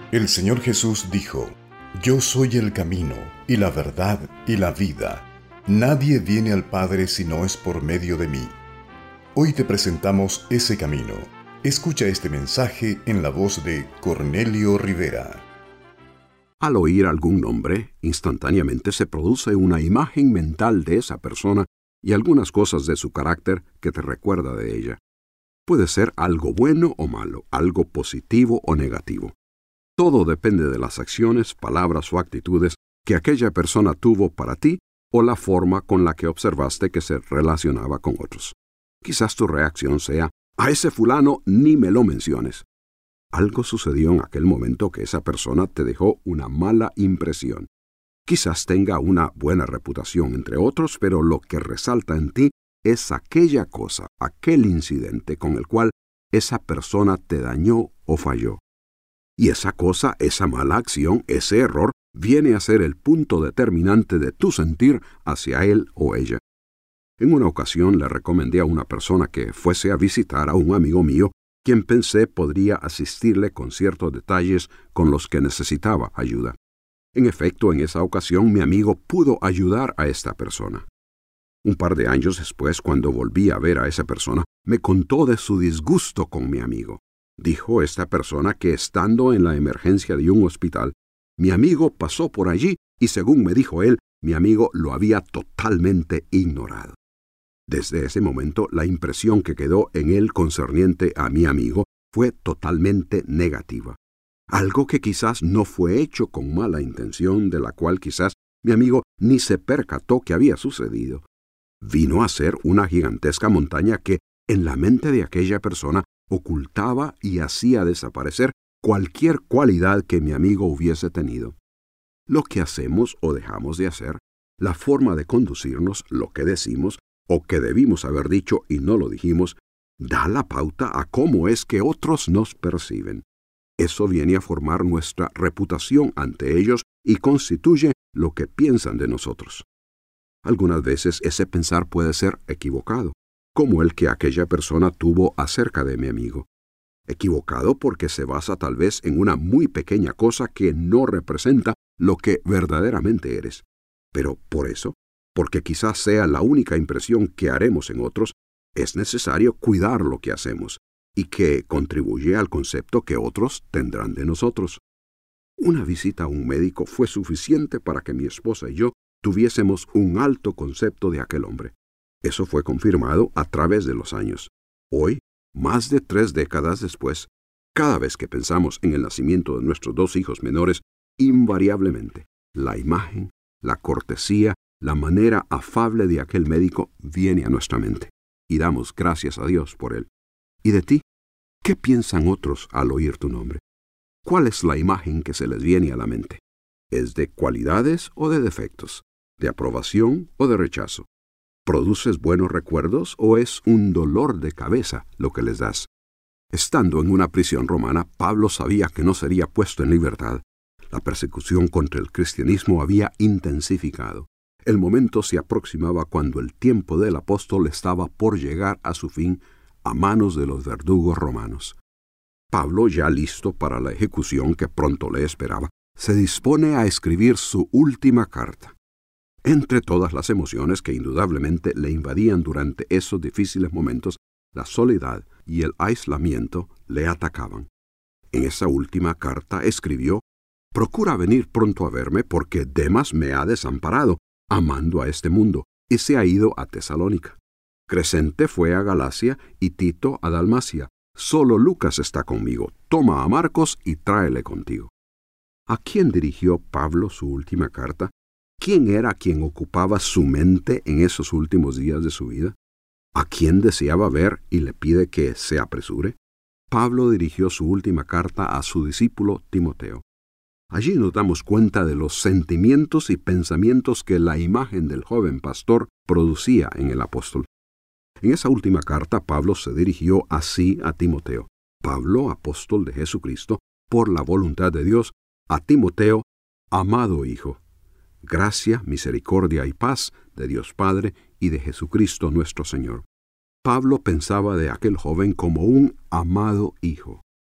El Señor Jesús dijo: Yo soy el camino, y la verdad, y la vida. Nadie viene al Padre si no es por medio de mí. Hoy te presentamos ese camino. Escucha este mensaje en la voz de Cornelio Rivera. Al oír algún nombre, instantáneamente se produce una imagen mental de esa persona y algunas cosas de su carácter que te recuerda de ella. Puede ser algo bueno o malo, algo positivo o negativo. Todo depende de las acciones, palabras o actitudes que aquella persona tuvo para ti o la forma con la que observaste que se relacionaba con otros. Quizás tu reacción sea: a ese fulano ni me lo menciones. Algo sucedió en aquel momento que esa persona te dejó una mala impresión. Quizás tenga una buena reputación entre otros, pero lo que resalta en ti es aquella cosa, aquel incidente con el cual esa persona te dañó o falló. Y esa cosa, esa mala acción, ese error, viene a ser el punto determinante de tu sentir hacia él o ella. En una ocasión le recomendé a una persona que fuese a visitar a un amigo mío, quien pensé podría asistirle con ciertos detalles con los que necesitaba ayuda. En efecto, en esa ocasión mi amigo pudo ayudar a esta persona. Un par de años después, cuando volví a ver a esa persona, me contó de su disgusto con mi amigo. Dijo esta persona que estando en la emergencia de un hospital, mi amigo pasó por allí y, según me dijo él, mi amigo lo había totalmente ignorado. Desde ese momento, la impresión que quedó en él concerniente a mi amigo fue totalmente negativa. Algo que quizás no fue hecho con mala intención, de la cual quizás mi amigo ni se percató que había sucedido. Vino a ser una gigantesca montaña que, en la mente de aquella persona, ocultaba y hacía desaparecer cualquier cualidad que mi amigo hubiese tenido. Lo que hacemos o dejamos de hacer, la forma de conducirnos, lo que decimos o que debimos haber dicho y no lo dijimos, da la pauta a cómo es que otros nos perciben. Eso viene a formar nuestra reputación ante ellos y constituye lo que piensan de nosotros. Algunas veces ese pensar puede ser equivocado, como el que aquella persona tuvo acerca de mi amigo. Equivocado porque se basa tal vez en una muy pequeña cosa que no representa lo que verdaderamente eres. Pero por eso, porque quizás sea la única impresión que haremos en otros, es necesario cuidar lo que hacemos y que contribuye al concepto que otros tendrán de nosotros. Una visita a un médico fue suficiente para que mi esposa y yo tuviésemos un alto concepto de aquel hombre. Eso fue confirmado a través de los años. Hoy, más de 3 décadas después, cada vez que pensamos en el nacimiento de nuestros 2 hijos menores, invariablemente, la imagen, la cortesía, la manera afable de aquel médico viene a nuestra mente, y damos gracias a Dios por él. ¿Y de ti? ¿Qué piensan otros al oír tu nombre? ¿Cuál es la imagen que se les viene a la mente? ¿Es de cualidades o de defectos? ¿De aprobación o de rechazo? ¿Produces buenos recuerdos o es un dolor de cabeza lo que les das? Estando en una prisión romana, Pablo sabía que no sería puesto en libertad. La persecución contra el cristianismo había intensificado. El momento se aproximaba cuando el tiempo del apóstol estaba por llegar a su fin a manos de los verdugos romanos. Pablo, ya listo para la ejecución que pronto le esperaba, se dispone a escribir su última carta. Entre todas las emociones que indudablemente le invadían durante esos difíciles momentos, la soledad y el aislamiento le atacaban. En esa última carta escribió: «Procura venir pronto a verme porque Demas me ha desamparado, amando a este mundo, y se ha ido a Tesalónica. Crescente fue a Galacia y Tito a Dalmacia. Solo Lucas está conmigo. Toma a Marcos y tráele contigo». ¿A quién dirigió Pablo su última carta? ¿Quién era quien ocupaba su mente en esos últimos días de su vida? ¿A quién deseaba ver y le pide que se apresure? Pablo dirigió su última carta a su discípulo Timoteo. Allí nos damos cuenta de los sentimientos y pensamientos que la imagen del joven pastor producía en el apóstol. En esa última carta, Pablo se dirigió así a Timoteo. Pablo, apóstol de Jesucristo, por la voluntad de Dios, a Timoteo, amado hijo. Gracia, misericordia y paz de Dios Padre y de Jesucristo nuestro Señor. Pablo pensaba de aquel joven como un amado hijo.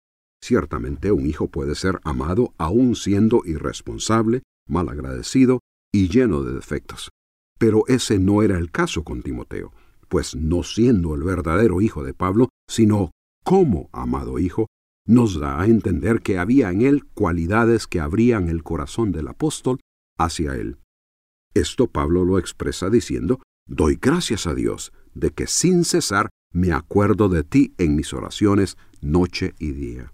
Ciertamente un hijo puede ser amado aún siendo irresponsable, malagradecido y lleno de defectos. Pero ese no era el caso con Timoteo, pues no siendo el verdadero hijo de Pablo, sino como amado hijo, nos da a entender que había en él cualidades que abrían el corazón del apóstol hacia él. Esto Pablo lo expresa diciendo: «Doy gracias a Dios de que sin cesar me acuerdo de ti en mis oraciones noche y día».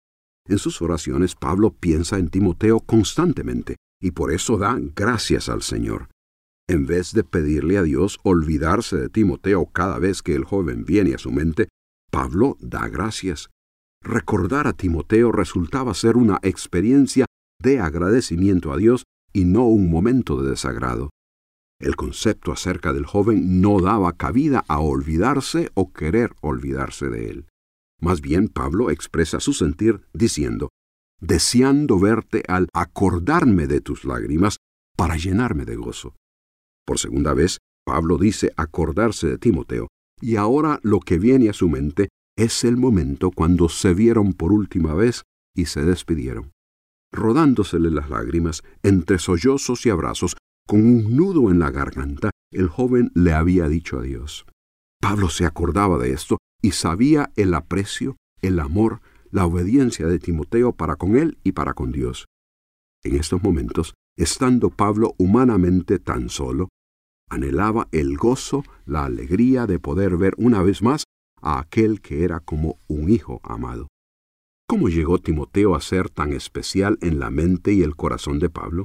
En sus oraciones Pablo piensa en Timoteo constantemente y por eso da gracias al Señor. En vez de pedirle a Dios olvidarse de Timoteo cada vez que el joven viene a su mente, Pablo da gracias. Recordar a Timoteo resultaba ser una experiencia de agradecimiento a Dios y no un momento de desagrado. El concepto acerca del joven no daba cabida a olvidarse o querer olvidarse de él. Más bien, Pablo expresa su sentir diciendo: «Deseando verte al acordarme de tus lágrimas para llenarme de gozo». Por segunda vez, Pablo dice acordarse de Timoteo, y ahora lo que viene a su mente es el momento cuando se vieron por última vez y se despidieron. Rodándosele las lágrimas, entre sollozos y abrazos, con un nudo en la garganta, el joven le había dicho adiós. Pablo se acordaba de esto y sabía el aprecio, el amor, la obediencia de Timoteo para con él y para con Dios. En estos momentos, estando Pablo humanamente tan solo, anhelaba el gozo, la alegría de poder ver una vez más a aquel que era como un hijo amado. ¿Cómo llegó Timoteo a ser tan especial en la mente y el corazón de Pablo?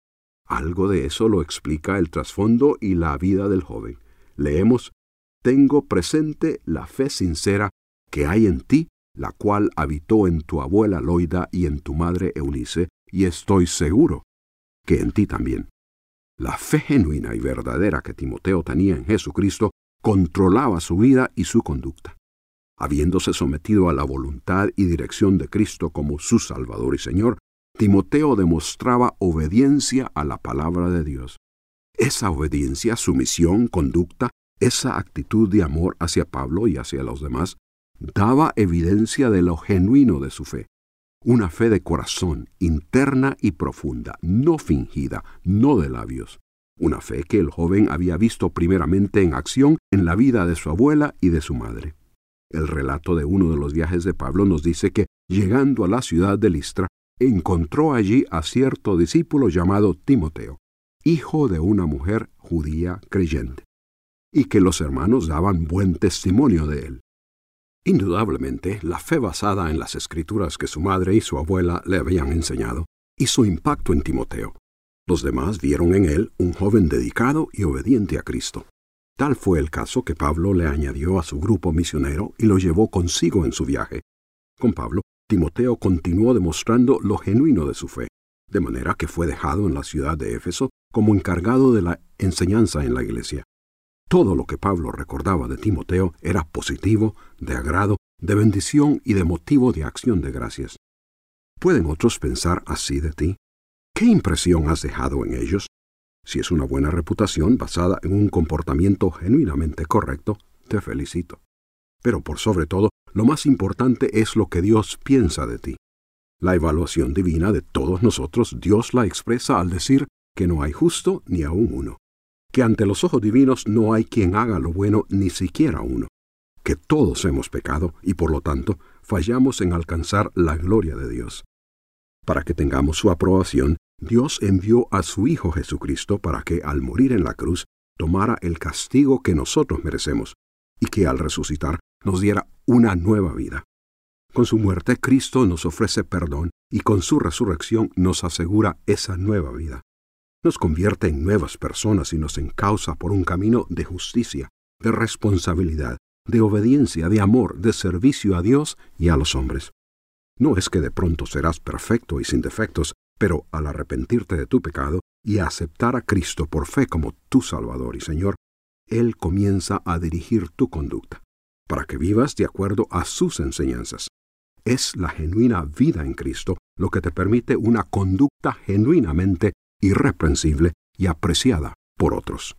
Algo de eso lo explica el trasfondo y la vida del joven. Leemos: «Tengo presente la fe sincera que hay en ti, la cual habitó en tu abuela Loida y en tu madre Eunice, y estoy seguro que en ti también». La fe genuina y verdadera que Timoteo tenía en Jesucristo controlaba su vida y su conducta. Habiéndose sometido a la voluntad y dirección de Cristo como su Salvador y Señor, Timoteo demostraba obediencia a la palabra de Dios. Esa obediencia, sumisión, conducta, esa actitud de amor hacia Pablo y hacia los demás, daba evidencia de lo genuino de su fe. Una fe de corazón, interna y profunda, no fingida, no de labios. Una fe que el joven había visto primeramente en acción en la vida de su abuela y de su madre. El relato de uno de los viajes de Pablo nos dice que, llegando a la ciudad de Listra, encontró allí a cierto discípulo llamado Timoteo, hijo de una mujer judía creyente, y que los hermanos daban buen testimonio de él. Indudablemente, la fe basada en las escrituras que su madre y su abuela le habían enseñado hizo impacto en Timoteo. Los demás vieron en él un joven dedicado y obediente a Cristo. Tal fue el caso que Pablo le añadió a su grupo misionero y lo llevó consigo en su viaje. Con Pablo, Timoteo continuó demostrando lo genuino de su fe, de manera que fue dejado en la ciudad de Éfeso como encargado de la enseñanza en la iglesia. Todo lo que Pablo recordaba de Timoteo era positivo, de agrado, de bendición y de motivo de acción de gracias. ¿Pueden otros pensar así de ti? ¿Qué impresión has dejado en ellos? Si es una buena reputación basada en un comportamiento genuinamente correcto, te felicito. Pero por sobre todo, lo más importante es lo que Dios piensa de ti. La evaluación divina de todos nosotros, Dios la expresa al decir que no hay justo ni aun uno, que ante los ojos divinos no hay quien haga lo bueno ni siquiera uno, que todos hemos pecado y por lo tanto fallamos en alcanzar la gloria de Dios. Para que tengamos su aprobación, Dios envió a su Hijo Jesucristo para que, al morir en la cruz, tomara el castigo que nosotros merecemos y que al resucitar nos diera una nueva vida. Con su muerte, Cristo nos ofrece perdón y con su resurrección nos asegura esa nueva vida. Nos convierte en nuevas personas y nos encausa por un camino de justicia, de responsabilidad, de obediencia, de amor, de servicio a Dios y a los hombres. No es que de pronto serás perfecto y sin defectos, pero al arrepentirte de tu pecado y aceptar a Cristo por fe como tu Salvador y Señor, Él comienza a dirigir tu conducta, para que vivas de acuerdo a sus enseñanzas. Es la genuina vida en Cristo lo que te permite una conducta genuinamente irreprensible y apreciada por otros.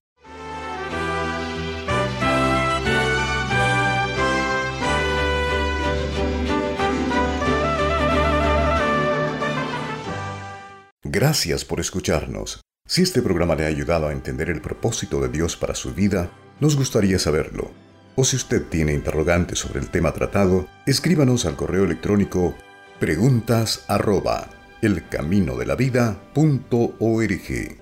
Gracias por escucharnos. Si este programa le ha ayudado a entender el propósito de Dios para su vida, nos gustaría saberlo. O si usted tiene interrogantes sobre el tema tratado, escríbanos al correo electrónico preguntas@elcaminodelavida.org.